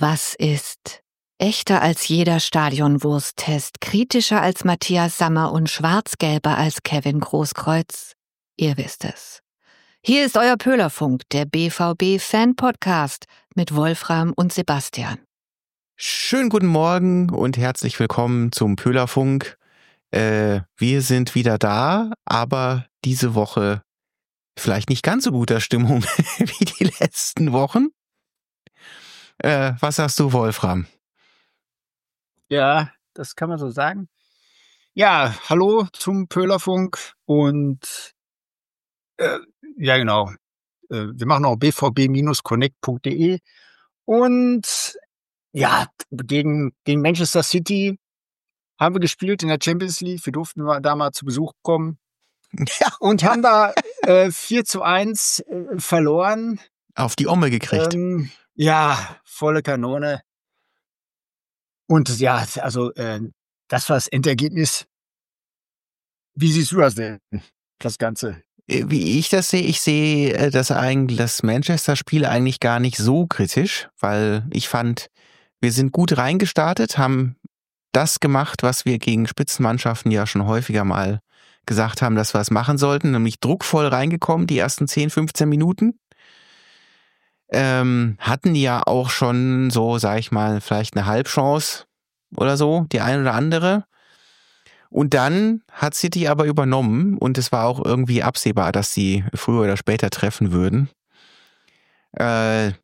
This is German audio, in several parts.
Was ist echter als jeder Stadionwursttest, kritischer als Matthias Sammer und schwarz-gelber als Kevin Großkreuz? Ihr wisst es. Hier ist euer Pöhlerfunk, der BVB-Fan-Podcast mit Wolfram und Sebastian. Schönen guten Morgen und herzlich willkommen zum Pöhlerfunk. Wir sind wieder da, aber diese Woche vielleicht nicht ganz so guter Stimmung wie die letzten Wochen. Was sagst du, Wolfram? Ja, das kann man so sagen. Ja, hallo zum Pöhlerfunk und ja genau, wir machen auch bvb-connect.de und ja, gegen Manchester City haben wir gespielt in der Champions League. Wir durften da mal zu Besuch kommen. Ja. Und haben da 4-1 verloren. Auf die Omme gekriegt. Ja, volle Kanone. Und ja, also das war das Endergebnis. Wie siehst du das denn, das Ganze? Wie ich sehe das Manchester-Spiel eigentlich gar nicht so kritisch, weil ich fand, wir sind gut reingestartet, haben das gemacht, was wir gegen Spitzenmannschaften ja schon häufiger mal gesagt haben, dass wir es machen sollten, nämlich druckvoll reingekommen, die ersten 10, 15 Minuten. Hatten ja auch schon so, sag ich mal, vielleicht eine Halbchance oder so, die ein oder andere. Und dann hat City aber übernommen und es war auch irgendwie absehbar, dass sie früher oder später treffen würden. Dann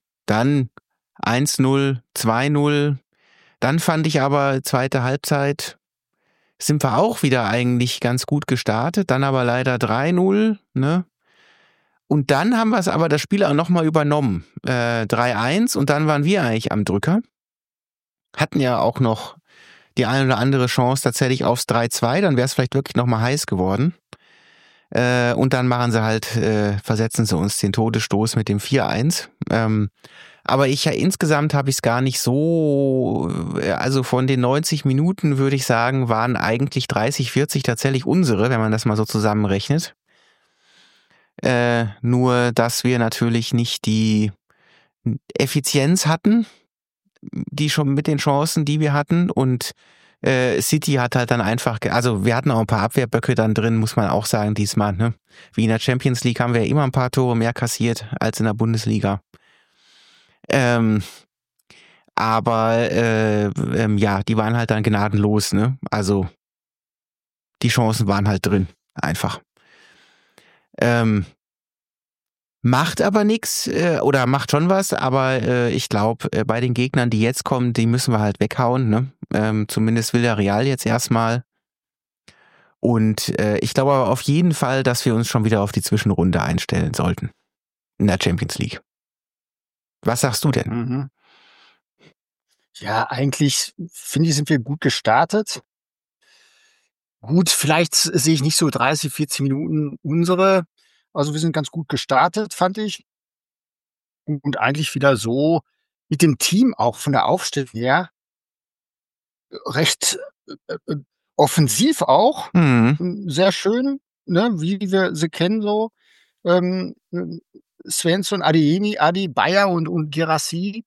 1-0, 2-0. Dann fand ich aber zweite Halbzeit sind wir auch wieder eigentlich ganz gut gestartet, dann aber leider 3-0, ne? Und dann haben wir es aber das Spiel auch nochmal übernommen. 3-1 und dann waren wir eigentlich am Drücker. Hatten ja auch noch die eine oder andere Chance tatsächlich aufs 3-2, dann wäre es vielleicht wirklich nochmal heiß geworden. Und dann versetzen sie uns den Todesstoß mit dem 4-1. Aber insgesamt habe ich es gar nicht so, also von den 90 Minuten würde ich sagen, waren eigentlich 30, 40 tatsächlich unsere, wenn man das mal so zusammenrechnet. Nur, dass wir natürlich nicht die Effizienz hatten, die schon mit den Chancen, die wir hatten, und City hat halt dann einfach, also wir hatten auch ein paar Abwehrböcke dann drin, muss man auch sagen, diesmal, ne? Wie in der Champions League haben wir ja immer ein paar Tore mehr kassiert als in der Bundesliga. Aber die waren halt dann gnadenlos, ne? Also die Chancen waren halt drin, einfach. Macht aber nichts oder macht schon was, aber ich glaube, bei den Gegnern, die jetzt kommen, die müssen wir halt weghauen, ne? Zumindest Villarreal jetzt erstmal. Und ich glaube aber auf jeden Fall, dass wir uns schon wieder auf die Zwischenrunde einstellen sollten in der Champions League. Was sagst du denn? Mhm. Ja, eigentlich finde ich, sind wir gut gestartet. Gut, vielleicht sehe ich nicht so 30, 40 Minuten unsere. Also wir sind ganz gut gestartet, fand ich. Und eigentlich wieder so mit dem Team auch von der Aufstellung her recht offensiv auch. Sehr schön, ne, wie wir sie kennen so. Svensson, Adeyemi, Adi, Bayer und Guirassy.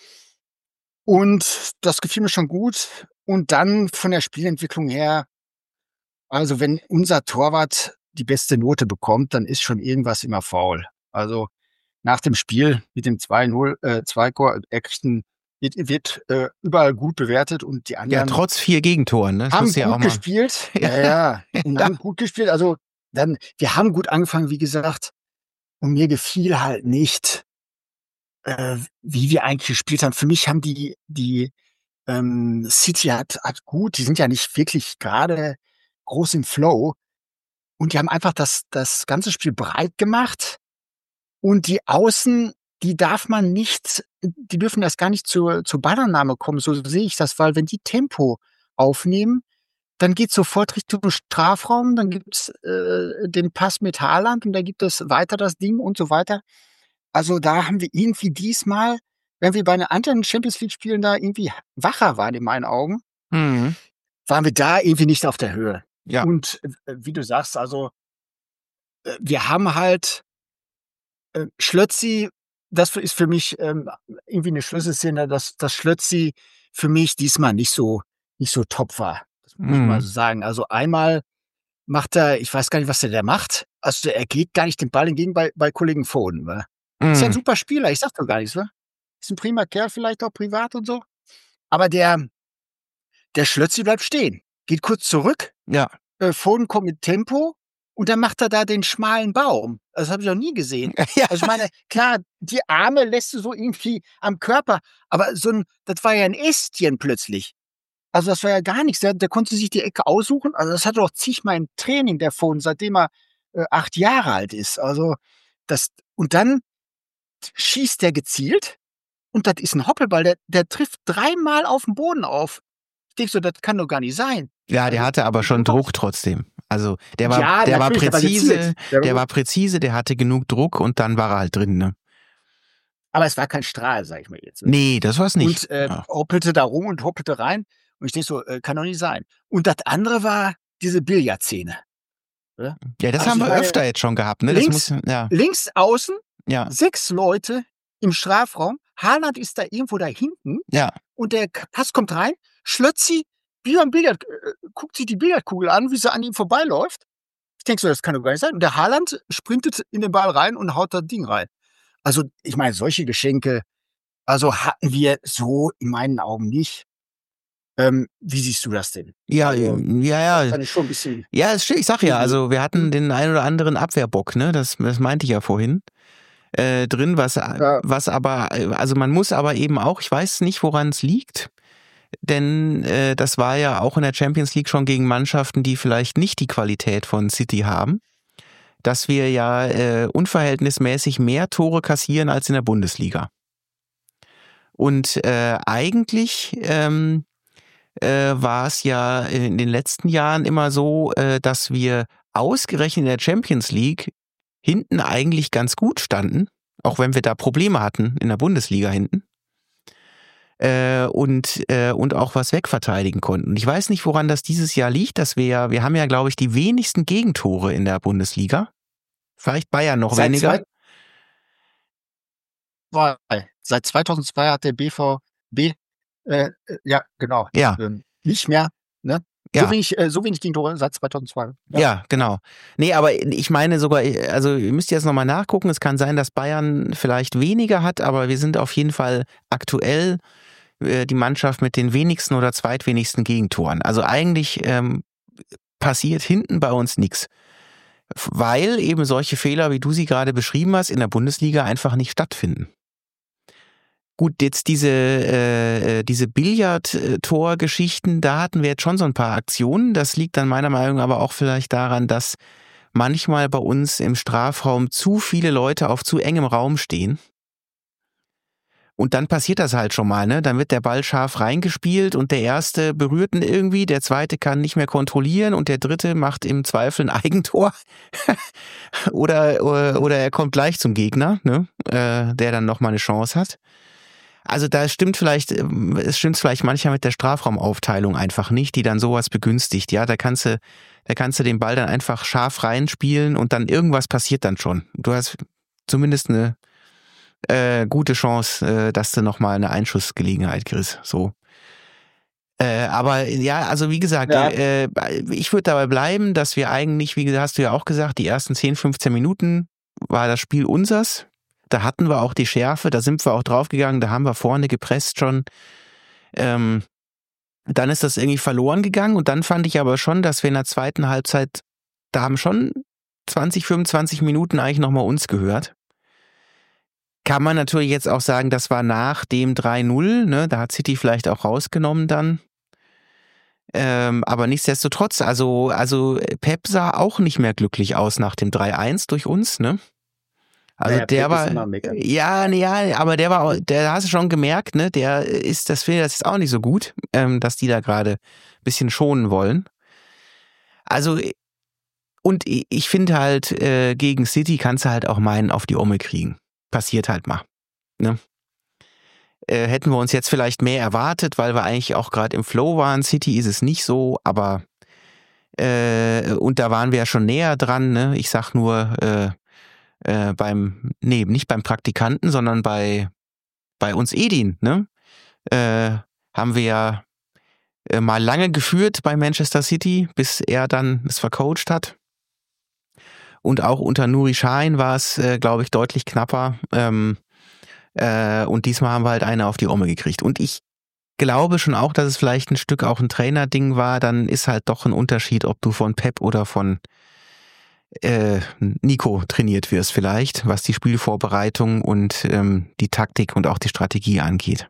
Und das gefiel mir schon gut. Und dann von der Spielentwicklung her, also wenn unser Torwart die beste Note bekommt, dann ist schon irgendwas immer faul. Also nach dem Spiel mit dem 2-0, wird überall gut bewertet und die anderen Ja, trotz 4 Gegentoren, ne? Das haben muss ja gut auch mal. gespielt. Ja. Und haben gut gespielt. Also wir haben gut angefangen, wie gesagt. Und mir gefiel halt nicht, wie wir eigentlich gespielt haben. Für mich haben die City hat gut, die sind ja nicht wirklich gerade groß im Flow. Und die haben einfach das ganze Spiel breit gemacht. Und die Außen, die dürfen erst gar nicht zur Ballannahme kommen. So sehe ich das, weil wenn die Tempo aufnehmen, dann geht's sofort Richtung Strafraum, dann gibt's den Pass mit Haaland und dann gibt es weiter das Ding und so weiter. Also da haben wir irgendwie diesmal, wenn wir bei den anderen Champions League Spielen da irgendwie wacher waren in meinen Augen, waren wir da irgendwie nicht auf der Höhe. Ja. Und wie du sagst, also wir haben halt Schlötzi, das ist für mich irgendwie eine Schlüsselszene, dass Schlötzi für mich diesmal nicht so top war. Das muss ich mal so sagen. Also einmal macht er, ich weiß gar nicht, was der macht. Also er geht gar nicht den Ball entgegen bei Kollegen Foden. Ne? Ist ja ein super Spieler, ich sag doch gar nichts. Ne? Ist ein prima Kerl, vielleicht auch privat und so. Aber der Schlötzi bleibt stehen, geht kurz zurück. Ja. Foden kommt mit Tempo und dann macht er da den schmalen Baum. Das habe ich noch nie gesehen. Ja. Also ich meine, klar, die Arme lässt du so irgendwie am Körper, aber das war ja ein Ästchen plötzlich. Also das war ja gar nichts. Der konnte sich die Ecke aussuchen. Also das hat er doch zigmal im Training, der Foden, seitdem er 8 Jahre alt ist. Also und dann schießt der gezielt und das ist ein Hoppelball. Der trifft 3-mal auf dem Boden auf. Ich denke so, das kann doch gar nicht sein. Ja, der hatte aber schon Druck trotzdem. Also der war natürlich, präzise, war präzise, der hatte genug Druck und dann war er halt drin, ne? Aber es war kein Strahl, sag ich mal jetzt. Nee, das war's nicht. Und hoppelte da rum und hoppelte rein. Und ich denke so, kann doch nicht sein. Und das andere war diese Billardszene. Ja, das haben wir öfter jetzt schon gehabt, ne? Links außen, ja. 6 Leute im Strafraum. Haaland ist da irgendwo da hinten. Ja. Und der Pass kommt rein. Schlötzi, wie beim Billard, guckt sich die Billardkugel an, wie sie an ihm vorbeiläuft. Ich denke so, das kann doch gar nicht sein. Und der Haaland sprintet in den Ball rein und haut das Ding rein. Also, ich meine, solche Geschenke, also hatten wir so in meinen Augen nicht. Wie siehst du das denn? Ja. Das fand ich schon ein bisschen. Ja, ich sag ja, also wir hatten den ein oder anderen Abwehrbock, ne? Das meinte ich ja vorhin. Drin, was aber, also man muss aber eben auch, ich weiß nicht, woran es liegt, denn das war ja auch in der Champions League schon gegen Mannschaften, die vielleicht nicht die Qualität von City haben, dass wir ja unverhältnismäßig mehr Tore kassieren als in der Bundesliga. Und eigentlich war es ja in den letzten Jahren immer so, dass wir ausgerechnet in der Champions League hinten eigentlich ganz gut standen, auch wenn wir da Probleme hatten in der Bundesliga hinten. Und auch was wegverteidigen konnten. Und ich weiß nicht, woran das dieses Jahr liegt, dass wir haben ja, glaube ich, die wenigsten Gegentore in der Bundesliga. Vielleicht Bayern noch weniger. Seit 2002 hat der BVB, ja, genau. Ja. Nicht mehr, ne? Ja. So wenig Gegentore seit 2002. Ja, genau. Nee, aber ich meine sogar, also ihr müsst jetzt nochmal nachgucken, es kann sein, dass Bayern vielleicht weniger hat, aber wir sind auf jeden Fall aktuell die Mannschaft mit den wenigsten oder zweitwenigsten Gegentoren. Also eigentlich passiert hinten bei uns nichts. Weil eben solche Fehler, wie du sie gerade beschrieben hast, in der Bundesliga einfach nicht stattfinden. Gut, jetzt diese Billard-Tor-Geschichten, da hatten wir jetzt schon so ein paar Aktionen. Das liegt dann meiner Meinung nach aber auch vielleicht daran, dass manchmal bei uns im Strafraum zu viele Leute auf zu engem Raum stehen. Und dann passiert das halt schon mal, ne? Dann wird der Ball scharf reingespielt und der erste berührt ihn irgendwie, der zweite kann nicht mehr kontrollieren und der dritte macht im Zweifel ein Eigentor. oder er kommt gleich zum Gegner, ne? Der dann nochmal eine Chance hat. Also es stimmt vielleicht manchmal mit der Strafraumaufteilung einfach nicht, die dann sowas begünstigt. Ja, da kannst du den Ball dann einfach scharf reinspielen und dann irgendwas passiert dann schon. Du hast zumindest eine gute Chance, dass du nochmal eine Einschussgelegenheit kriegst. So. Aber ja, also wie gesagt, ich würde dabei bleiben, dass wir eigentlich, wie hast du ja auch gesagt, die ersten 10, 15 Minuten war das Spiel unsers. Da hatten wir auch die Schärfe, da sind wir auch draufgegangen, da haben wir vorne gepresst schon. Dann ist das irgendwie verloren gegangen und dann fand ich aber schon, dass wir in der zweiten Halbzeit, da haben schon 20, 25 Minuten eigentlich nochmal uns gehört. Kann man natürlich jetzt auch sagen, das war nach dem 3-0, ne? Da hat City vielleicht auch rausgenommen dann. Aber nichtsdestotrotz, also Pep sah auch nicht mehr glücklich aus nach dem 3-1 durch uns, ne? Also naja, der Pep war, ist immer meckern. aber der hast du schon gemerkt, ne? Das ist auch nicht so gut, dass die da gerade ein bisschen schonen wollen. Also, und ich finde halt, gegen City kannst du halt auch meinen auf die Omme kriegen. Passiert halt mal. Ne? Hätten wir uns jetzt vielleicht mehr erwartet, weil wir eigentlich auch gerade im Flow waren. City ist es nicht so, aber und da waren wir ja schon näher dran. Ne? Ich sag nur nicht beim Praktikanten, sondern bei uns Edin, ne? Haben wir ja mal lange geführt bei Manchester City, bis er dann es vercoacht hat. Und auch unter Nuri Sahin war es, glaube ich, deutlich knapper. Und diesmal haben wir halt eine auf die Omme gekriegt. Und ich glaube schon auch, dass es vielleicht ein Stück auch ein Trainerding war. Dann ist halt doch ein Unterschied, ob du von Pep oder von Nico trainiert wirst vielleicht, was die Spielvorbereitung und die Taktik und auch die Strategie angeht.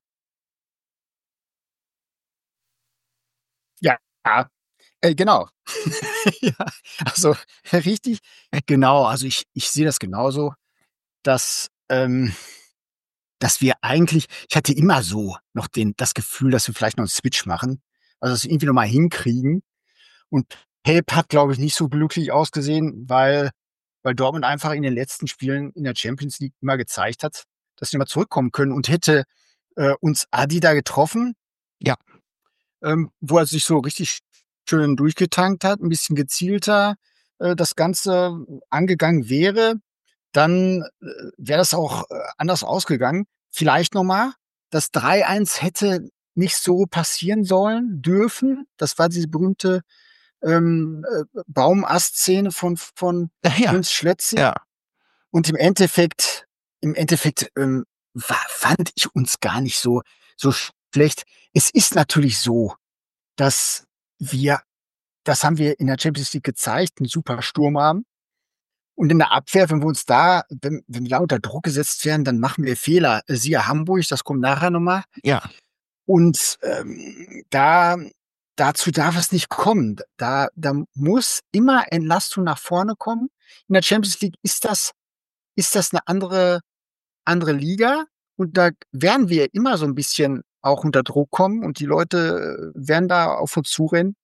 Ja, genau. Ja, also richtig, genau. Also ich sehe das genauso, dass wir eigentlich, ich hatte immer so noch das Gefühl, dass wir vielleicht noch einen Switch machen, also dass wir irgendwie noch mal hinkriegen. Und Pep hat, glaube ich, nicht so glücklich ausgesehen, weil Dortmund einfach in den letzten Spielen in der Champions League immer gezeigt hat, dass sie mal zurückkommen können, und hätte uns Adi da getroffen, Ja. Wo er sich so richtig schön durchgetankt hat, ein bisschen gezielter das Ganze angegangen wäre, dann wäre das auch anders ausgegangen. Vielleicht nochmal, das 3-1 hätte nicht so passieren sollen, dürfen. Das war diese berühmte Baumast-Szene von Ja. Prinz Schletzi. Ja. Und im Endeffekt fand ich uns gar nicht so schlecht. Es ist natürlich so, dass das haben wir in der Champions League gezeigt, einen super Sturm haben. Und in der Abwehr, wenn wir da unter Druck gesetzt werden, dann machen wir Fehler. Siehe Hamburg, das kommt nachher nochmal. Ja. Und dazu darf es nicht kommen. Da muss immer Entlastung nach vorne kommen. In der Champions League ist das eine andere Liga. Und da werden wir immer so ein bisschen auch unter Druck kommen und die Leute werden da auf uns zurennen.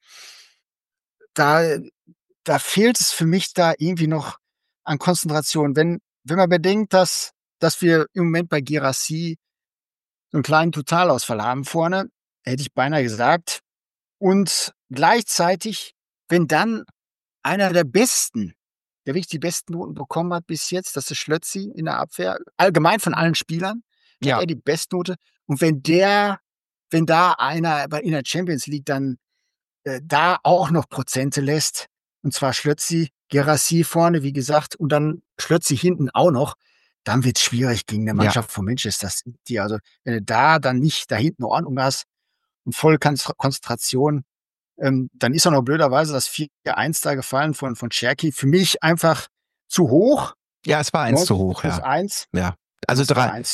Da fehlt es für mich da irgendwie noch an Konzentration. Wenn man bedenkt, dass wir im Moment bei Guirassy so einen kleinen Totalausfall haben vorne, hätte ich beinahe gesagt. Und gleichzeitig, wenn dann einer der Besten, der wirklich die besten Noten bekommen hat bis jetzt, das ist Schlötzi in der Abwehr, allgemein von allen Spielern, hat er die Bestnote. Und wenn da einer in der Champions League dann da auch noch Prozente lässt, und zwar Schlötzi, Guirassy vorne, wie gesagt, und dann Schlötzi hinten auch noch, dann wird es schwierig gegen eine Mannschaft von Manchester City. Also wenn du da dann nicht da hinten Ordnung hast und voll Konzentration, dann ist auch noch blöderweise das 4-1 da gefallen von Cherki. Für mich einfach zu hoch. Ja, es war 1 zu hoch, ja. 1. Ja. Also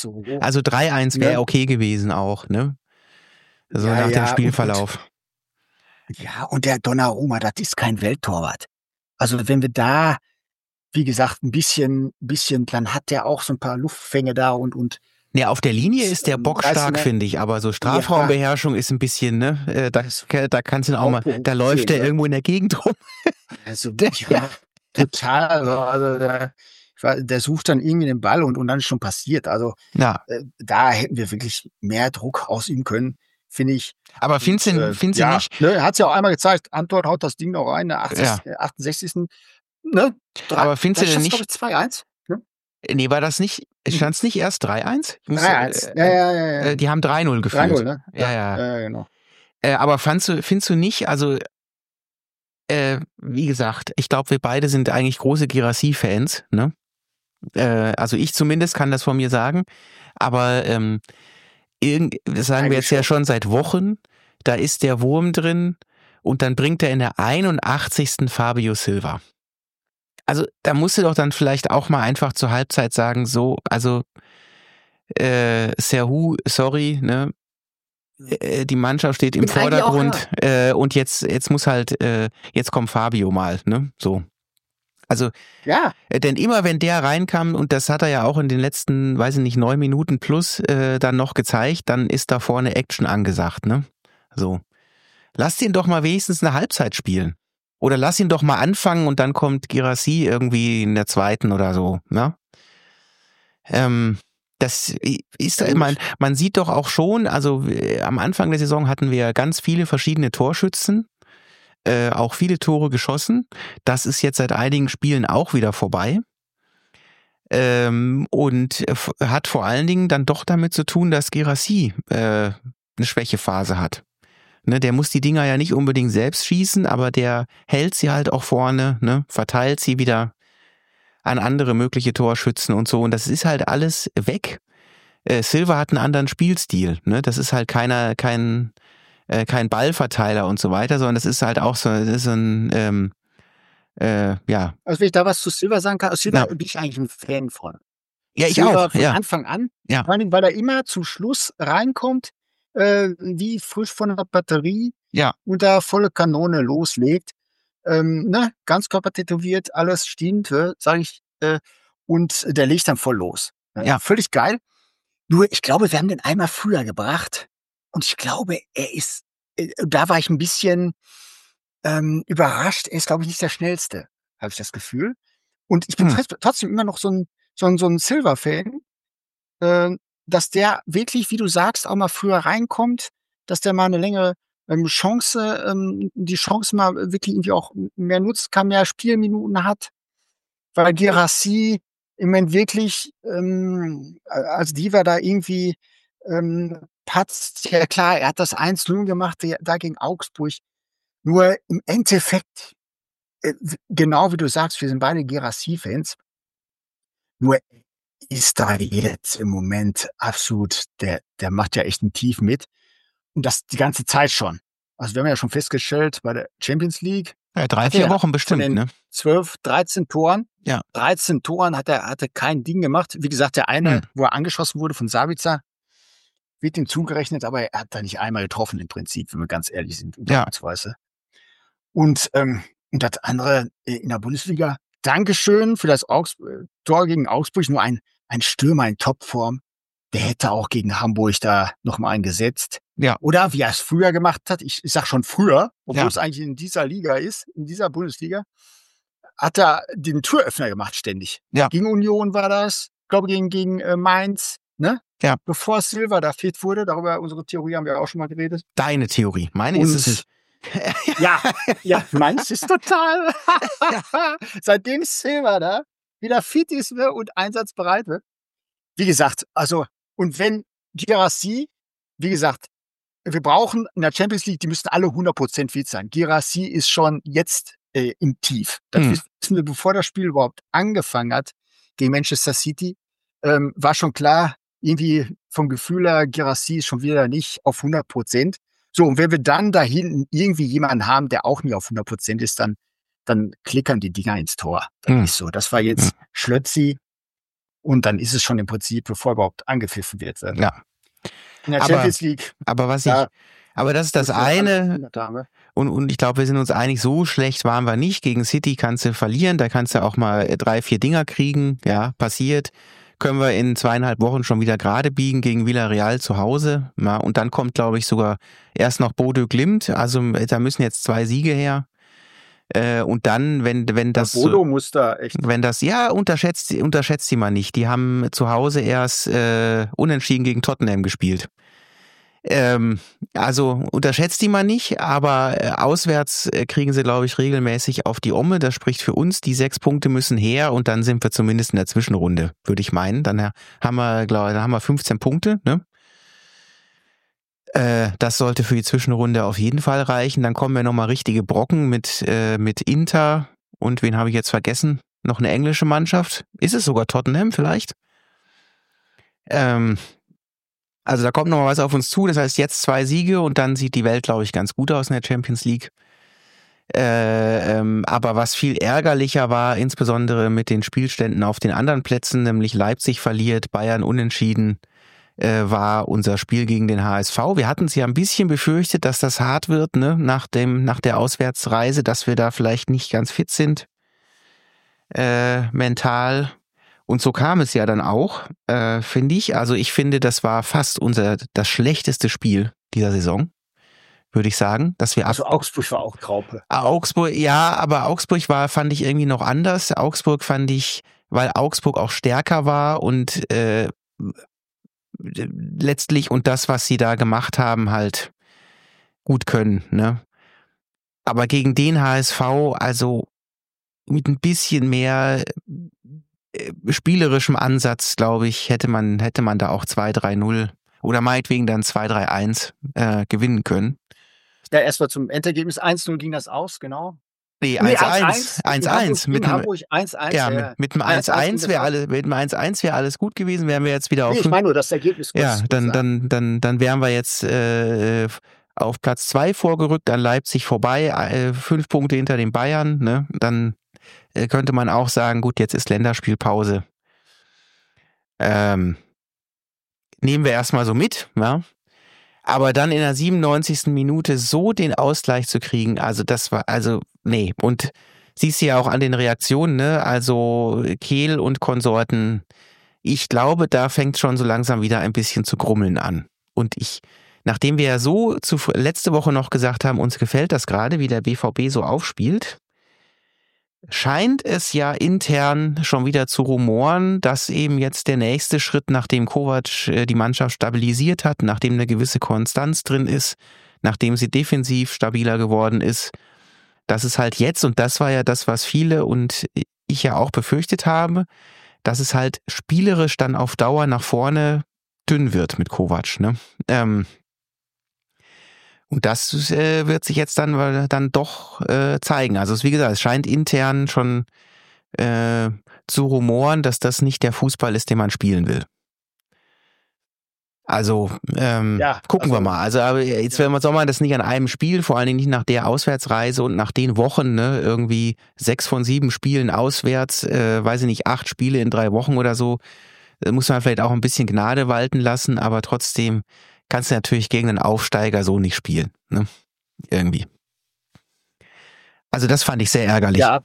3-1 wäre okay gewesen auch, ne? So nach dem Spielverlauf. Ja, und der Donnarumma, das ist kein Welttorwart. Also wenn wir da, wie gesagt, ein bisschen, dann hat der auch so ein paar Luftfänge da und Ja, auf der Linie ist der bockstark, finde ich, aber so Strafraumbeherrschung ist ein bisschen, ne? Da kannst du auch mal, da läuft der irgendwo in der Gegend rum. Also, ja, total. Also der sucht dann irgendwie den Ball und dann ist schon passiert. Also da hätten wir wirklich mehr Druck ausüben können, finde ich. Aber findest du nicht? Ne, er hat es ja auch einmal gezeigt. Antwort haut das Ding noch rein, der 68. Ne? Aber findest du denn nicht? 2-1? Ne? Nee, war das nicht? Stand es nicht erst 3-1? 3-1. Ja. Die haben 3-0 geführt. 3-0, ne? Ja, genau. Aber findest du nicht, also wie gesagt, ich glaube, wir beide sind eigentlich große Guirassy-Fans, ne? Also ich zumindest kann das von mir sagen, aber das sagen wir jetzt ja schon seit Wochen, da ist der Wurm drin und dann bringt er in der 81. Fabio Silva. Also da musst du doch dann vielleicht auch mal einfach zur Halbzeit sagen, so, also Serhou, sorry, ne? Die Mannschaft steht im Vordergrund und jetzt muss halt, jetzt kommt Fabio mal, ne? So. Also, denn immer wenn der reinkam, und das hat er ja auch in den letzten, weiß ich nicht, 9 Minuten plus dann noch gezeigt, dann ist da vorne Action angesagt, ne? So. Lass ihn doch mal wenigstens eine Halbzeit spielen. Oder lass ihn doch mal anfangen und dann kommt Guirassy irgendwie in der zweiten oder so, ne? Das ist, man sieht doch auch schon, also am Anfang der Saison hatten wir ganz viele verschiedene Torschützen, auch viele Tore geschossen. Das ist jetzt seit einigen Spielen auch wieder vorbei. Und hat vor allen Dingen dann doch damit zu tun, dass Guirassy eine Schwächephase hat. Ne, der muss die Dinger ja nicht unbedingt selbst schießen, aber der hält sie halt auch vorne, ne, verteilt sie wieder an andere mögliche Torschützen und so. Und das ist halt alles weg. Silva hat einen anderen Spielstil. Ne? Das ist halt kein Ballverteiler und so weiter, sondern das ist halt auch so ein ja. Also wenn ich da was zu Silva sagen kann, aus Silva Ja. bin ich eigentlich ein Fan von. Ja, ich Silva auch. von Ja. Anfang an, Ja. vor allem, weil er immer zum Schluss reinkommt, wie frisch von der Batterie Ja. und da volle Kanone loslegt. Ne? Ganzkörper tätowiert, alles stimmt, sage ich. Und der legt dann voll los. Ja. Völlig geil. Nur, ich glaube, wir haben den einmal früher gebracht. Und ich glaube, er ist, da war ich ein bisschen überrascht. Er ist, glaube ich, nicht der Schnellste, habe ich das Gefühl. Und ich bin trotzdem immer noch so ein Silver-Fan, dass der wirklich, wie du sagst, auch mal früher reinkommt, dass der mal eine längere Chance, die Chance mal wirklich irgendwie auch mehr nutzt, kann, mehr Spielminuten hat. Weil Guirassy im Moment wirklich, als Diva da irgendwie patzt. Ja klar, er hat das 1-0 gemacht, da gegen Augsburg. Nur im Endeffekt, genau wie du sagst, wir sind beide Guirassy-Fans. Nur ist da jetzt im Moment absolut, der macht ja echt ein Tief mit. Und das die ganze Zeit schon. Also wir haben ja schon festgestellt, bei der Champions League. Ja, 3-4 Wochen bestimmt, von den ne? 12, 13 Toren. Ja. 13 Toren hatte kein Ding gemacht. Wie gesagt, der eine, wo er angeschossen wurde von Sabitzer, wird ihm zugerechnet, aber er hat da nicht einmal getroffen im Prinzip, wenn wir ganz ehrlich sind. Ja. Und das andere in der Bundesliga. Dankeschön für das Tor gegen Augsburg. Nur ein Stürmer in Topform. Der hätte auch gegen Hamburg da noch mal einen gesetzt. Ja. Oder wie er es früher gemacht hat. Ich sag schon früher, obwohl Ja. es eigentlich in dieser Liga ist, in dieser Bundesliga, hat er den Türöffner gemacht ständig. Ja. Gegen Union war das, glaube gegen Mainz, ne? Ja. Bevor Silva da fit wurde, darüber unsere Theorie haben wir auch schon mal geredet. Deine Theorie. Meine ist es nicht. Ja, meins ist total. Seitdem Silva da wieder fit ist und einsatzbereit wird. Wie gesagt, also, und wenn Guirassy, wie gesagt, wir brauchen in der Champions League, die müssen alle 100% fit sein. Guirassy ist schon jetzt im Tief. Das wissen wir, bevor das Spiel überhaupt angefangen hat gegen Manchester City, war schon klar, irgendwie vom Gefühl her, Guirassy ist schon wieder nicht auf 100%. So, und wenn wir dann da hinten irgendwie jemanden haben, der auch nie auf 100% ist, dann klickern die Dinger ins Tor. Das ist so. Das war jetzt Schlötzi. Und dann ist es schon im Prinzip, bevor überhaupt angepfiffen wird. Ja. In der Champions League. Aber das ist das eine. Dame. Und ich glaube, wir sind uns einig, so schlecht waren wir nicht. Gegen City kannst du verlieren, da kannst du auch mal 3-4 Dinger kriegen. Ja, passiert. Können wir in 2,5 Wochen schon wieder gerade biegen gegen Villarreal zu Hause. Ja, und dann kommt, glaube ich, sogar erst noch Bodø Glimt. Also da müssen jetzt 2 Siege her. Und dann, wenn das... Bodo muss da echt... Wenn das, ja, unterschätzt die mal nicht. Die haben zu Hause erst unentschieden gegen Tottenham gespielt. Also unterschätzt die mal nicht, aber auswärts kriegen sie, glaube ich, regelmäßig auf die Omme. Das spricht für uns. Die 6 Punkte müssen her und dann sind wir zumindest in der Zwischenrunde, würde ich meinen. Dann haben wir 15 Punkte, ne? Das sollte für die Zwischenrunde auf jeden Fall reichen. Dann kommen wir nochmal richtige Brocken mit Inter und wen habe ich jetzt vergessen? Noch eine englische Mannschaft? Ist es sogar Tottenham vielleicht? Also da kommt nochmal was auf uns zu. Das heißt jetzt 2 Siege und dann sieht die Welt, glaube ich, ganz gut aus in der Champions League. Aber was viel ärgerlicher war, insbesondere mit den Spielständen auf den anderen Plätzen, nämlich Leipzig verliert, Bayern unentschieden, war unser Spiel gegen den HSV. Wir hatten es ja ein bisschen befürchtet, dass das hart wird, ne, nach der Auswärtsreise, dass wir da vielleicht nicht ganz fit sind, mental. Und so kam es ja dann auch, finde ich. Also ich finde, das war fast das schlechteste Spiel dieser Saison, würde ich sagen. Also Augsburg war auch Graupe. Augsburg, ja, aber Augsburg fand ich irgendwie noch anders. Augsburg fand ich, weil Augsburg auch stärker war und letztlich und das, was sie da gemacht haben, halt gut können, ne? Aber gegen den HSV, also mit ein bisschen mehr spielerischem Ansatz, glaube ich, hätte man da auch 2-3-0 oder meinetwegen dann 2-3-1 gewinnen können. Ja, erstmal zum Endergebnis. 1-0 ging das aus, genau. Nee, Nee, 1-1. 1-1. Mit In einem, Hamburg 1-1. ja, mit einem 1-1 wäre alles gut gewesen, wären wir jetzt wieder auf. Nee, ich meine nur das Ergebnis. Ja, dann wären wir jetzt auf Platz 2 vorgerückt, an Leipzig vorbei, 5 Punkte hinter den Bayern, ne? Dann könnte man auch sagen, gut, jetzt ist Länderspielpause. Nehmen wir erstmal so mit, ja. Aber dann in der 97. Minute so den Ausgleich zu kriegen, nee. Und siehst du ja auch an den Reaktionen, ne? Also Kehl und Konsorten, ich glaube, da fängt schon so langsam wieder ein bisschen zu grummeln an. Und nachdem wir ja so letzte Woche noch gesagt haben, uns gefällt das gerade, wie der BVB so aufspielt, scheint es ja intern schon wieder zu rumoren, dass eben jetzt der nächste Schritt, nachdem Kovac die Mannschaft stabilisiert hat, nachdem eine gewisse Konstanz drin ist, nachdem sie defensiv stabiler geworden ist, dass es halt jetzt, und das war ja das, was viele und ich ja auch befürchtet habe, dass es halt spielerisch dann auf Dauer nach vorne dünn wird mit Kovac, ne? Und das wird sich jetzt dann doch zeigen. Also wie gesagt, es scheint intern schon zu rumoren, dass das nicht der Fußball ist, den man spielen will. Also gucken wir mal. Also aber jetzt soll man das nicht an einem Spiel, vor allen Dingen nicht nach der Auswärtsreise und nach den Wochen, ne, irgendwie 6 von 7 Spielen auswärts, weiß ich nicht, 8 Spiele in 3 Wochen oder so, muss man vielleicht auch ein bisschen Gnade walten lassen, aber trotzdem kannst du natürlich gegen einen Aufsteiger so nicht spielen, ne? Irgendwie. Also das fand ich sehr ärgerlich. Ja.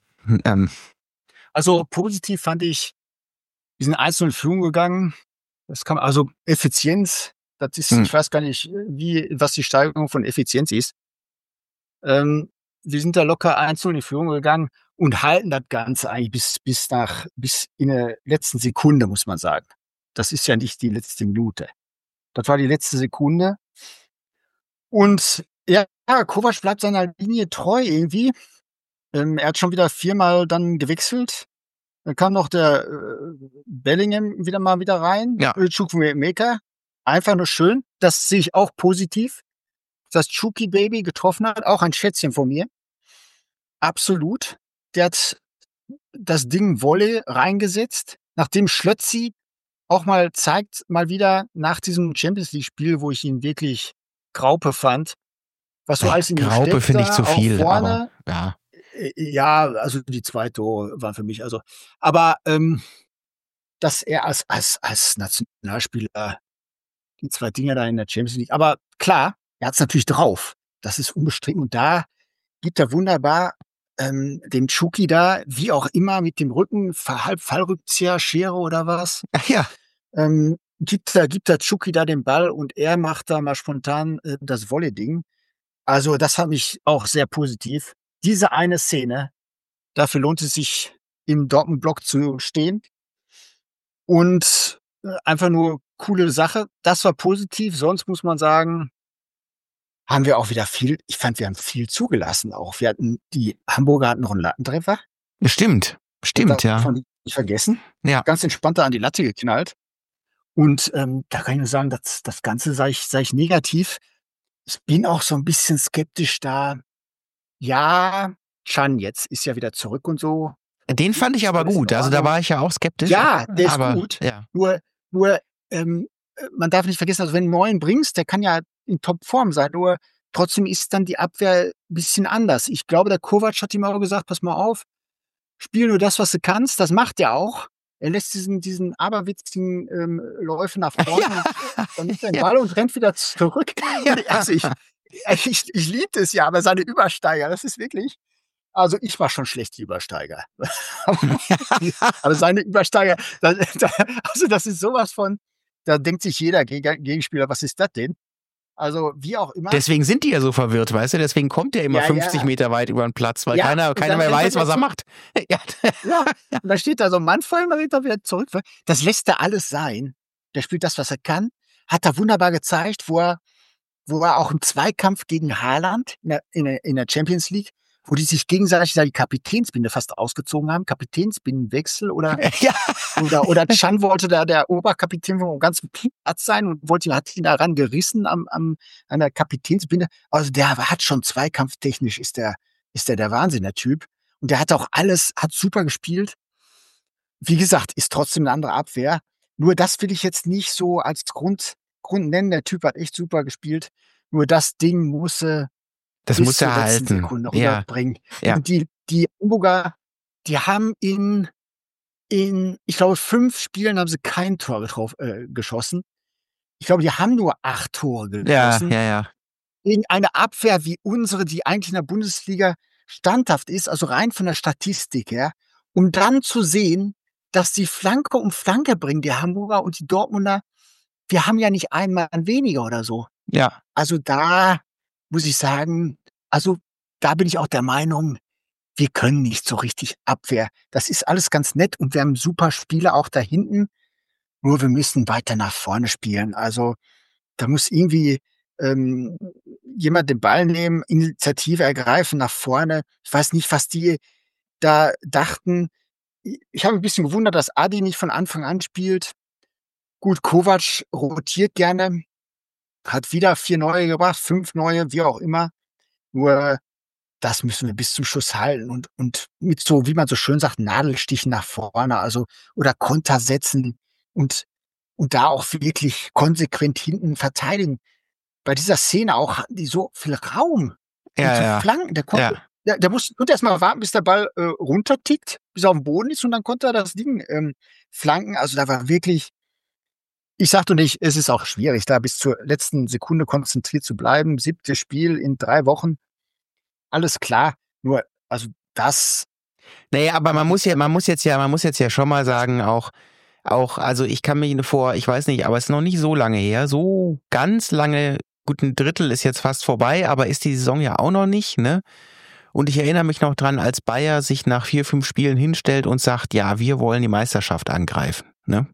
Also positiv fand ich, wir sind 1-0 in Führung gegangen. Das kam also Effizienz. Das ist, ich weiß gar nicht, was die Steigerung von Effizienz ist. Wir sind da locker 1-0 in Führung gegangen und halten das Ganze eigentlich bis in der letzten Sekunde, muss man sagen. Das ist ja nicht die letzte Minute. Das war die letzte Sekunde. Und ja, Kovac bleibt seiner Linie treu irgendwie. Er hat schon wieder 4-mal dann gewechselt. Dann kam noch der Bellingham wieder rein. Ja. Chukwuemeka. Einfach nur schön. Das sehe ich auch positiv. Dass Chucky Baby getroffen hat. Auch ein Schätzchen von mir. Absolut. Der hat das Ding Volley reingesetzt. Nachdem Schlötzi auch mal zeigt, mal wieder nach diesem Champions-League-Spiel, wo ich ihn wirklich Graupe fand, was so alles in ihm steckt. Graupe finde ich zu viel, vorne, aber ja. Ja, also die 2 Tore waren für mich, aber dass er als Nationalspieler die 2 Dinger da in der Champions League, aber klar, er hat es natürlich drauf. Das ist unbestritten. Und da gibt er wunderbar den Chucky da, wie auch immer, mit dem Rücken, Fallrückzieher, Schere oder was. Ja. Gibt da Chucky da den Ball und er macht da mal spontan das Volley-Ding. Also das fand ich auch sehr positiv. Diese eine Szene, dafür lohnt es sich, im Dortmund-Block zu stehen. Und einfach nur coole Sache. Das war positiv. Sonst muss man sagen, haben wir auch wieder ich fand, wir haben viel zugelassen auch. Die Hamburger hatten noch einen Lattentreffer. Stimmt, ja. Davon nicht vergessen. Ja. Ganz entspannt da an die Latte geknallt. Und da kann ich nur sagen, das Ganze sei ich negativ. Ich bin auch so ein bisschen skeptisch da. Ja, Can jetzt ist ja wieder zurück und so. Den fand ich aber gut. Also da war ich ja auch skeptisch. Ja, der ist gut. Ja. Nur man darf nicht vergessen, also wenn du einen neuen bringst, der kann ja in Topform sein. Nur trotzdem ist dann die Abwehr ein bisschen anders. Ich glaube, der Kovac hat ihm auch gesagt, pass mal auf, spiel nur das, was du kannst. Das macht er auch. Er lässt diesen aberwitzigen Läufe nach vorne, Ja. dann nimmt er den Ball und rennt wieder zurück. Ja. Also ich liebe es ja, aber seine Übersteiger, das ist wirklich. Also ich war schon schlecht, die Übersteiger. Aber seine Übersteiger, also das ist sowas von, da denkt sich jeder Gegenspieler, was ist das denn? Also wie auch immer. Deswegen sind die ja so verwirrt, weißt du? Deswegen kommt der immer 50 Meter weit über den Platz, weil keiner mehr weiß, was er macht. Ja, und da steht da so ein Mann vor ihm, dann wird er wieder zurück. Das lässt er alles sein. Der spielt das, was er kann. Hat er wunderbar gezeigt, wo er auch im Zweikampf gegen Haaland in der Champions League, wo die sich gegenseitig da die Kapitänsbinde fast ausgezogen haben, Kapitänsbindenwechsel oder Ja. oder Chan wollte da der Oberkapitän vom ganzen Platz sein und hat ihn daran gerissen an der Kapitänsbinde. Also der hat schon zweikampftechnisch ist der Wahnsinn, der Typ. Und der hat auch hat super gespielt. Wie gesagt, ist trotzdem eine andere Abwehr. Nur das will ich jetzt nicht so als Grund nennen. Der Typ hat echt super gespielt. Nur das Ding muss Das bis muss zur er letzten halten. Sekunde Ja. rüberbringen. Ja. Und die Hamburger, die haben in, ich glaube, 5 Spielen haben sie kein Tor geschossen. Ich glaube, die haben nur 8 Tore geschossen. Ja. Gegen eine Abwehr wie unsere, die eigentlich in der Bundesliga standhaft ist, also rein von der Statistik her, um dann zu sehen, dass die Flanke um Flanke bringen, die Hamburger und die Dortmunder, wir haben ja nicht einen Mann weniger oder so. Ja. Also da muss ich sagen, also da bin ich auch der Meinung, wir können nicht so richtig Abwehr. Das ist alles ganz nett und wir haben super Spieler auch da hinten, nur wir müssen weiter nach vorne spielen. Also da muss irgendwie jemand den Ball nehmen, Initiative ergreifen, nach vorne. Ich weiß nicht, was die da dachten. Ich habe ein bisschen gewundert, dass Adi nicht von Anfang an spielt. Gut, Kovac rotiert gerne, hat wieder 4 Neue gebracht, 5 Neue, wie auch immer. Nur das müssen wir bis zum Schluss halten und mit so, wie man so schön sagt, Nadelstichen nach vorne, also oder Konter setzen und da auch wirklich konsequent hinten verteidigen. Bei dieser Szene auch hatten die so viel Raum. Ja, und so ja. Flanken. Der musste erst mal warten, bis der Ball runtertickt, bis er auf dem Boden ist und dann konnte er das Ding flanken. Also da war wirklich, ich sagte nicht, es ist auch schwierig, da bis zur letzten Sekunde konzentriert zu bleiben. 7. Spiel in 3 Wochen. Alles klar. Nur, also das. Naja, aber man muss jetzt ja schon mal sagen, auch, also ich kann mich ich weiß nicht, aber es ist noch nicht so lange her, so ganz lange, gut, ein Drittel ist jetzt fast vorbei, aber ist die Saison ja auch noch nicht, ne? Und ich erinnere mich noch dran, als Bayer sich nach 4, 5 Spielen hinstellt und sagt, ja, wir wollen die Meisterschaft angreifen, ne?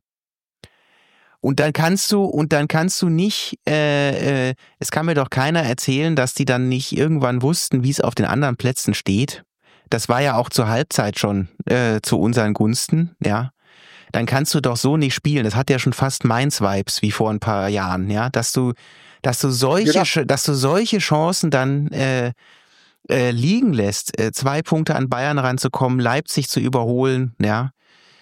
Und dann kannst du nicht, es kann mir doch keiner erzählen, dass die dann nicht irgendwann wussten, wie es auf den anderen Plätzen steht. Das war ja auch zur Halbzeit schon zu unseren Gunsten, ja. Dann kannst du doch so nicht spielen. Das hat ja schon fast Mainz-Vibes wie vor ein paar Jahren, ja, dass du solche Chancen dann liegen lässt, 2 Punkte an Bayern ranzukommen, Leipzig zu überholen, ja.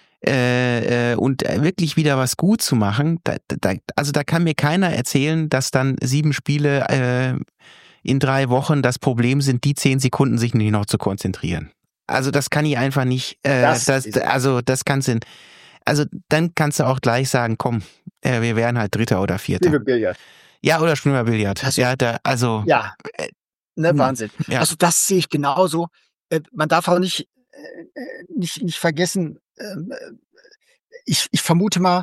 Und wirklich wieder was gut zu machen, also da kann mir keiner erzählen, dass dann 7 Spiele in 3 Wochen das Problem sind, die 10 Sekunden sich nicht noch zu konzentrieren. Also das kann ich einfach nicht, das kannst du, also dann kannst du auch gleich sagen, komm, wir wären halt Dritter oder Vierter. Liebe Billard. Ja, oder spielen wir Billard. Also, Ja, Wahnsinn. Ja. Also das sehe ich genauso. Man darf auch nicht vergessen, ich vermute mal,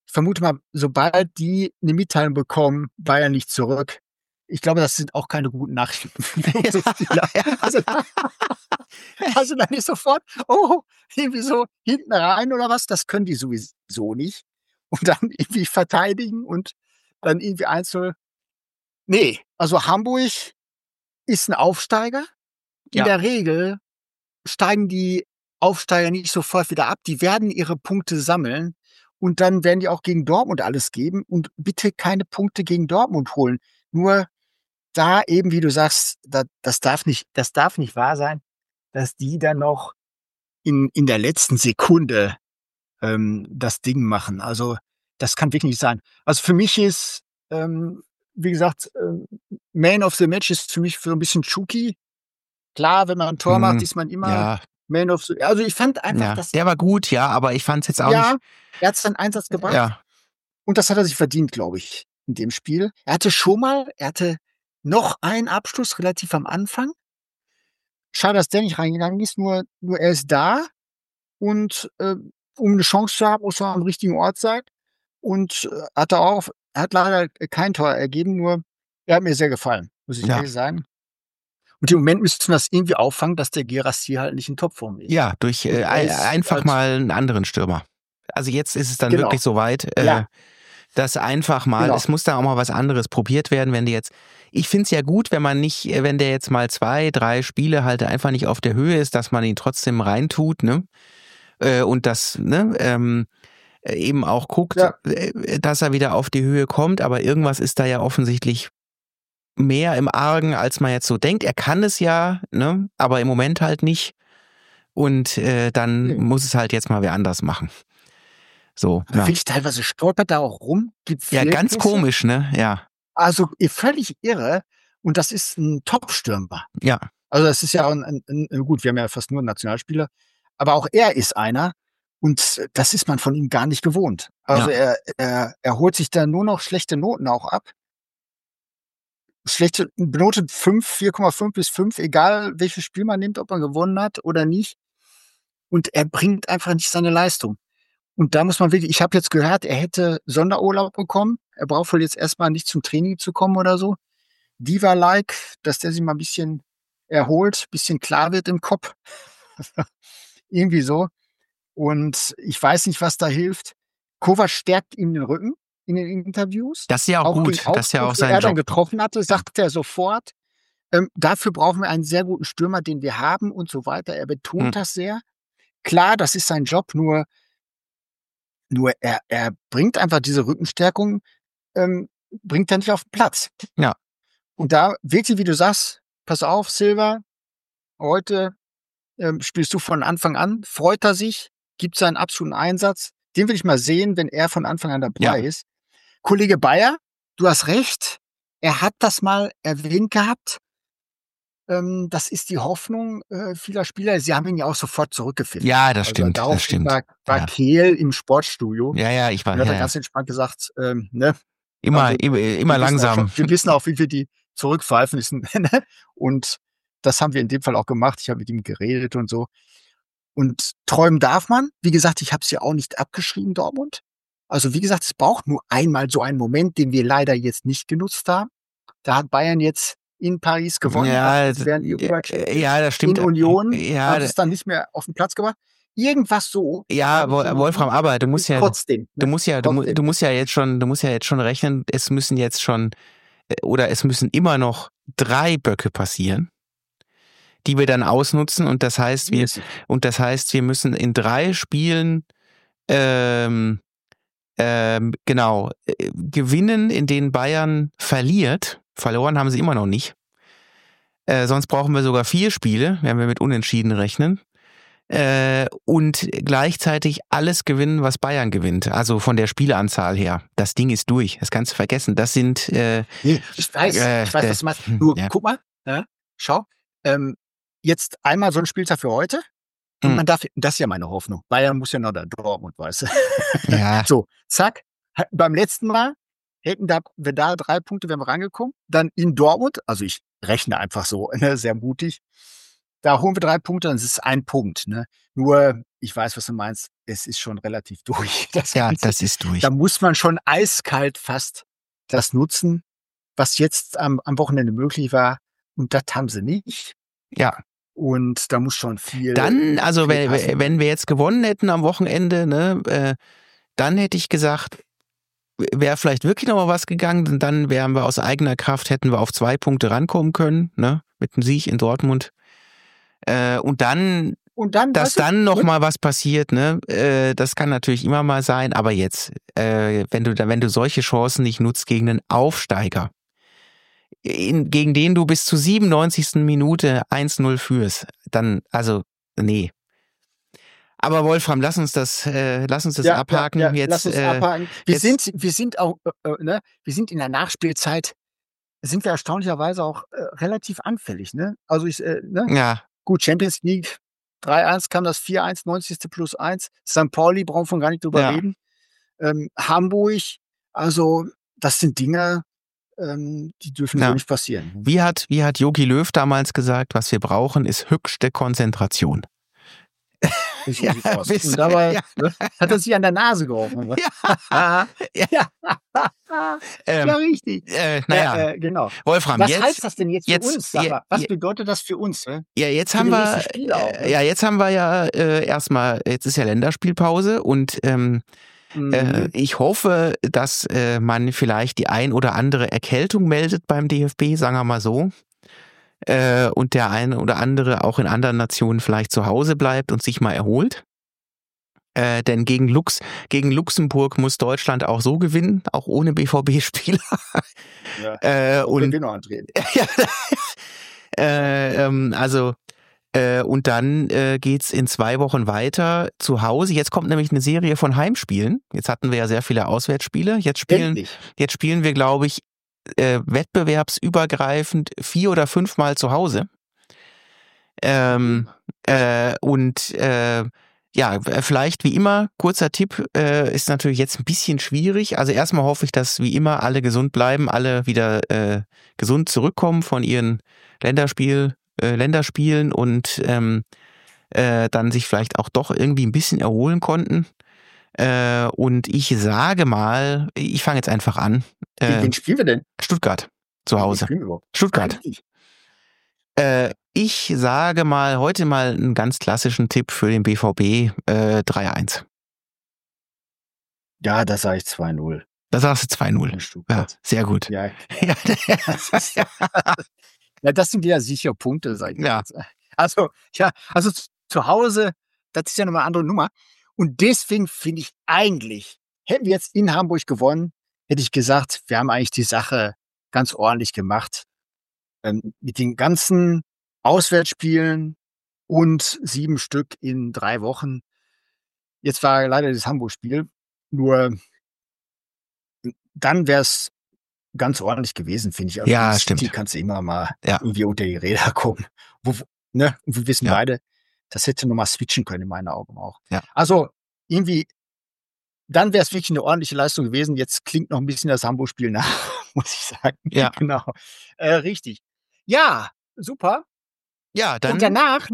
sobald die eine Mitteilung bekommen, Bayern nicht zurück. Ich glaube, das sind auch keine guten Nachrichten. Also dann ist sofort, irgendwie so hinten rein oder was, das können die sowieso nicht. Und dann irgendwie verteidigen und dann irgendwie 1-0. Nee, also Hamburg ist ein Aufsteiger. In der Regel steigen die Aufsteiger nicht sofort wieder ab. Die werden ihre Punkte sammeln und dann werden die auch gegen Dortmund alles geben und bitte keine Punkte gegen Dortmund holen. Nur da eben, wie du sagst, das darf nicht wahr sein, dass die dann noch in der letzten Sekunde das Ding machen. Also das kann wirklich nicht sein. Also für mich ist, wie gesagt, Man of the Match ist für mich so ein bisschen Chucky. Klar, wenn man ein Tor macht, ist man immer Man of the... Also ich fand einfach, dass... Der war gut, ja, aber ich fand es jetzt auch nicht... Er hat seinen Einsatz gebracht. Ja. Und das hat er sich verdient, glaube ich, in dem Spiel. Er hatte noch einen Abschluss relativ am Anfang. Schade, dass der nicht reingegangen ist, nur er ist da. Und um eine Chance zu haben, muss er am richtigen Ort sein. Und er hat leider kein Tor ergeben, nur er hat mir sehr gefallen, muss ich ehrlich sagen. Und im Moment müssten wir das irgendwie auffangen, dass der Guirassy halt nicht in Topform ist. Ja, durch einfach mal einen anderen Stürmer. Also jetzt ist es dann wirklich soweit. Das einfach mal, Genau. es muss da auch mal was anderes probiert werden, ich finde es ja gut, wenn der jetzt mal 2, 3 Spiele halt einfach nicht auf der Höhe ist, dass man ihn trotzdem reintut, ne? Und das, ne, eben auch guckt, Ja. dass er wieder auf die Höhe kommt, aber irgendwas ist da ja offensichtlich mehr im Argen, als man jetzt so denkt. Er kann es ja, ne, aber im Moment halt nicht. Und dann muss es halt jetzt mal wer anders machen. So. Ja, Wirklich teilweise stolpert da auch rum. Gibt ja ganz Fehlpässe. komisch, ne? Ja. Also völlig irre. Und das ist ein Top-Stürmer. Ja. Also das ist ja gut, wir haben ja fast nur Nationalspieler, aber auch er ist einer. Und das ist man von ihm gar nicht gewohnt. Also er holt sich da nur noch schlechte Noten auch ab. Schlechte benotet 5, 4,5 bis 5, egal welches Spiel man nimmt, ob man gewonnen hat oder nicht. Und er bringt einfach nicht seine Leistung. Und da muss man wirklich, ich habe jetzt gehört, er hätte Sonderurlaub bekommen. Er braucht wohl jetzt erstmal nicht zum Training zu kommen oder so. Diva-like, dass der sich mal ein bisschen erholt, ein bisschen klar wird im Kopf. Irgendwie so. Und ich weiß nicht, was da hilft. Kovac stärkt ihm den Rücken in den Interviews. Das ist ja auch gut. Das ist ja auch sein er dann Job. getroffen hatte, sagt er sofort. Dafür brauchen wir einen sehr guten Stürmer, den wir haben und so weiter. Er betont das sehr. Klar, das ist sein Job, nur er bringt einfach diese Rückenstärkung, bringt er nicht auf den Platz. Ja. Und da wirklich, wie du sagst, pass auf, Silva, heute spielst du von Anfang an, freut er sich, gibt seinen absoluten Einsatz. Den will ich mal sehen, wenn er von Anfang an dabei ist. Kollege Bayer, du hast recht, er hat das mal erwähnt gehabt. Das ist die Hoffnung vieler Spieler. Sie haben ihn ja auch sofort zurückgepfiffen. Ja, das stimmt. Also das stimmt. war Kehl im Sportstudio. Ja, ich war. Und hat er ganz entspannt gesagt, ne? Immer wir langsam. Wir wissen auch, wie wir die zurückpfeifen müssen. Und das haben wir in dem Fall auch gemacht. Ich habe mit ihm geredet und so. Und träumen darf man. Wie gesagt, ich habe es ja auch nicht abgeschrieben, Dortmund. Also wie gesagt, es braucht nur einmal so einen Moment, den wir leider jetzt nicht genutzt haben. Da hat Bayern jetzt in Paris gewonnen. Ja, das stimmt. In Union hat es dann nicht mehr auf den Platz gebracht. Irgendwas so. Ja, Wolfram, aber du musst ja, trotzdem, du musst ja jetzt schon rechnen, es müssen immer noch 3 Böcke passieren, die wir dann ausnutzen, und das heißt, wir müssen in 3 Spielen gewinnen, in denen Bayern verliert. Verloren haben sie immer noch nicht. Sonst brauchen wir sogar 4 Spiele, wenn wir mit Unentschieden rechnen. Und gleichzeitig alles gewinnen, was Bayern gewinnt. Also von der Spieleanzahl her. Das Ding ist durch. Das kannst du vergessen. Das sind... ich weiß, was du meinst. Nur, guck mal, schau. Jetzt einmal so ein Spieltag für heute. Und man darf, das ist ja meine Hoffnung. Bayern muss ja noch da Dortmund, weißt du. Ja. So, zack. Beim letzten Mal hätten wir da 3 Punkte, wären wir rangekommen. Dann in Dortmund, also ich rechne einfach so, ne, sehr mutig. Da holen wir 3 Punkte, dann ist es 1 Punkt. Ne? Nur, ich weiß, was du meinst, es ist schon relativ durch. Das ist durch. Da muss man schon eiskalt fast das nutzen, was jetzt am Wochenende möglich war. Und das haben sie nicht. Ja. Und da muss schon viel... Dann, also wenn wir jetzt gewonnen hätten am Wochenende, ne, dann hätte ich gesagt, wäre vielleicht wirklich noch mal was gegangen. Dann wären wir aus eigener Kraft, hätten wir auf 2 Punkte rankommen können, ne, mit dem Sieg in Dortmund. Und dann, dass dann noch mal was passiert, ne, das kann natürlich immer mal sein. Aber jetzt, wenn du solche Chancen nicht nutzt gegen einen Aufsteiger, gegen den du bis zur 97. Minute 1-0 führst, dann, also, nee. Aber Wolfram, lass uns das abhaken. Lass uns abhaken. Wir sind auch, ne, wir sind in der Nachspielzeit, sind wir erstaunlicherweise auch relativ anfällig, ne? Also Ja. Gut, Champions League 3-1 kam das 4-1, 90. plus 1. St. Pauli brauchen wir gar nicht drüber reden. Hamburg, also das sind Dinge, die dürfen so nicht passieren. Wie hat Jogi Löw damals gesagt, was wir brauchen, ist höchste Konzentration. Ja, und dabei hat er sich an der Nase geholfen. Ja, richtig. Genau. Wolfram, was heißt das denn jetzt für uns? Was bedeutet das für uns? Ja, jetzt haben wir erstmal, jetzt ist ja Länderspielpause und Ich hoffe, dass man vielleicht die ein oder andere Erkältung meldet beim DFB, sagen wir mal so. Und der eine oder andere auch in anderen Nationen vielleicht zu Hause bleibt und sich mal erholt. Denn gegen Luxemburg muss Deutschland auch so gewinnen, auch ohne BVB-Spieler. Ja, und wir noch antreten. Und dann geht's in 2 Wochen weiter zu Hause. Jetzt kommt nämlich eine Serie von Heimspielen. Jetzt hatten wir ja sehr viele Auswärtsspiele. Jetzt spielen wir, glaube ich, wettbewerbsübergreifend 4 oder 5 Mal zu Hause. Vielleicht wie immer, kurzer Tipp, ist natürlich jetzt ein bisschen schwierig. Also erstmal hoffe ich, dass wie immer alle gesund bleiben, alle wieder gesund zurückkommen von ihren Länderspielen und dann sich vielleicht auch doch irgendwie ein bisschen erholen konnten. Und ich sage mal, ich fange jetzt einfach an. Wen spielen wir denn? Stuttgart, zu Hause. Stuttgart. Ich sage mal, heute mal einen ganz klassischen Tipp für den BVB, 3-1. Ja, da sage ich 2-0. Da sagst du 2-0. Ja, sehr gut. Ja. Ja, das sind ja sicher Punkte, sag ich mal. Also zu Hause, das ist ja nochmal eine andere Nummer. Und deswegen finde ich eigentlich, hätten wir jetzt in Hamburg gewonnen, hätte ich gesagt, wir haben eigentlich die Sache ganz ordentlich gemacht. Mit den ganzen Auswärtsspielen und 7 Stück in 3 Wochen. Jetzt war leider das Hamburg-Spiel. Nur dann wäre es ganz ordentlich gewesen, finde ich. Also ja, stimmt. Die kannst du immer mal irgendwie unter die Räder kommen. Und wir wissen beide, das hätte nochmal switchen können, in meinen Augen auch. Ja. Also irgendwie, dann wäre es wirklich eine ordentliche Leistung gewesen. Jetzt klingt noch ein bisschen das Hamburg-Spiel nach, muss ich sagen. Ja. Genau. Richtig. Ja, super. Ja, dann. Und danach,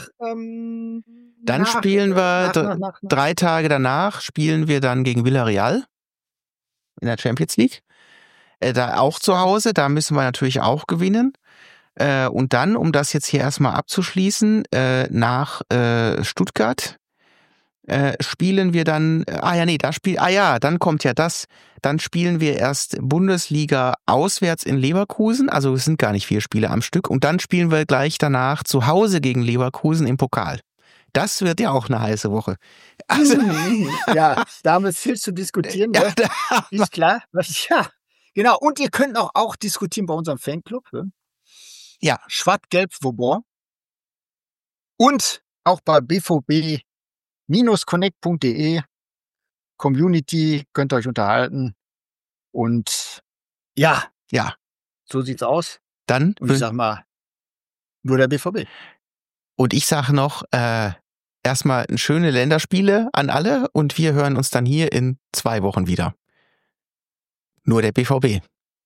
spielen wir 3 Tage danach spielen wir dann gegen Villarreal in der Champions League. Da auch zu Hause, da müssen wir natürlich auch gewinnen. Und dann, um das jetzt hier erstmal abzuschließen, nach Stuttgart spielen wir dann, dann kommt ja das, dann spielen wir erst Bundesliga auswärts in Leverkusen, also es sind gar nicht 4 Spiele am Stück, und dann spielen wir gleich danach zu Hause gegen Leverkusen im Pokal. Das wird ja auch eine heiße Woche. Also, ja, da haben wir viel zu diskutieren. Ja, ist klar. Ja, genau. Und ihr könnt auch diskutieren bei unserem Fanclub. Ja. Schwarz-Gelb-Vauban. Und auch bei bvb-connect.de. Community, könnt ihr euch unterhalten. Und ja, so sieht's aus. Dann. Und ich sag mal, nur der BVB. Und ich sage noch, erstmal schöne Länderspiele an alle und wir hören uns dann hier in 2 Wochen wieder. Nur der BVB.